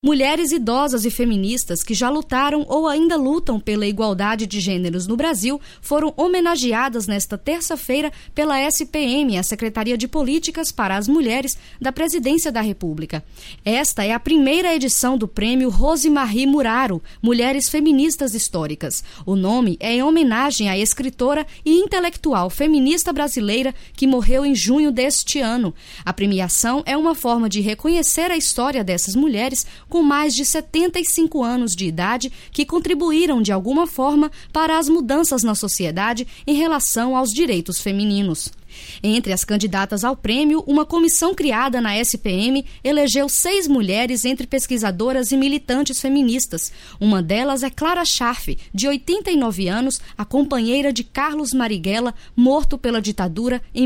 Mulheres idosas e feministas que já lutaram ou ainda lutam pela igualdade de gêneros no Brasil foram homenageadas nesta terça-feira pela SPM, a Secretaria de Políticas para as Mulheres da Presidência da República. Esta é a primeira edição do prêmio Rosemarie Muraro, Mulheres Feministas Históricas. O nome é em homenagem à escritora e intelectual feminista brasileira que morreu em junho deste ano. A premiação é uma forma de reconhecer a história dessas mulheres com mais de 75 anos de idade que contribuíram de alguma forma para as mudanças na sociedade em relação aos direitos femininos. Entre as candidatas ao prêmio, uma comissão criada na SPM elegeu 6 mulheres entre pesquisadoras e militantes feministas. Uma delas é Clara Scharf, de 89 anos, a companheira de Carlos Marighella, morto pela ditadura em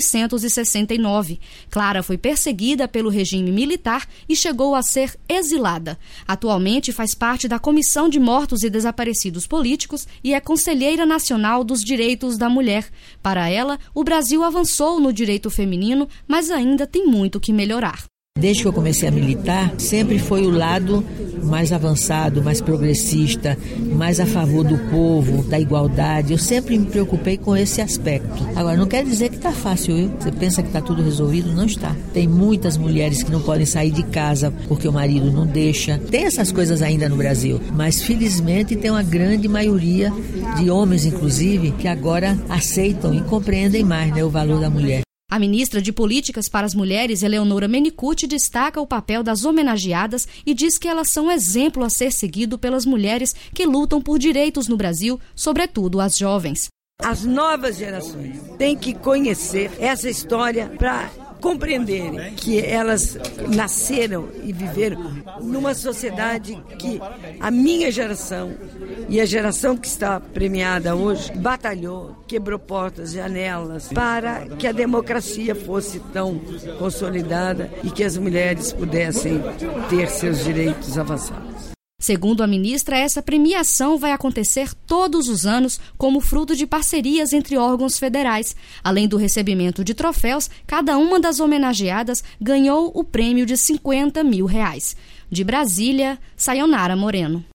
1969. Clara foi perseguida pelo regime militar e chegou a ser exilada. Atualmente faz parte da Comissão de Mortos e Desaparecidos Políticos e é conselheira nacional dos direitos da mulher. Para ela, o Brasil avançou no direito feminino, mas ainda tem muito que melhorar. Desde que eu comecei a militar, sempre foi o lado mais avançado, mais progressista, mais a favor do povo, da igualdade. Eu sempre me preocupei com esse aspecto. Agora, não quer dizer que está fácil, viu? Você pensa que está tudo resolvido? Não está. Tem muitas mulheres que não podem sair de casa porque o marido não deixa. Tem essas coisas ainda no Brasil, mas felizmente tem uma grande maioria de homens, inclusive, que agora aceitam e compreendem mais, né, o valor da mulher. A ministra de Políticas para as Mulheres, Eleonora Mennicute, destaca o papel das homenageadas e diz que elas são exemplo a ser seguido pelas mulheres que lutam por direitos no Brasil, sobretudo as jovens. As novas gerações têm que conhecer essa história para compreenderem que elas nasceram e viveram numa sociedade que a minha geração e a geração que está premiada hoje batalhou, quebrou portas, janelas para que a democracia fosse tão consolidada e que as mulheres pudessem ter seus direitos avançados. Segundo a ministra, essa premiação vai acontecer todos os anos como fruto de parcerias entre órgãos federais. Além do recebimento de troféus, cada uma das homenageadas ganhou o prêmio de R$50 mil. De Brasília, Sayonara Moreno.